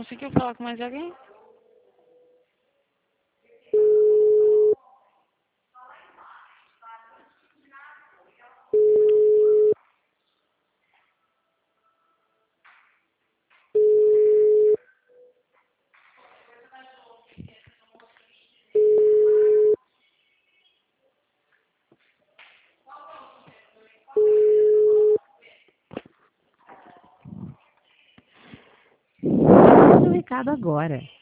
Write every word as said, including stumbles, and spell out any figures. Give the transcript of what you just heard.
conseguiu falar com mais alguém? Mande seu recado agora.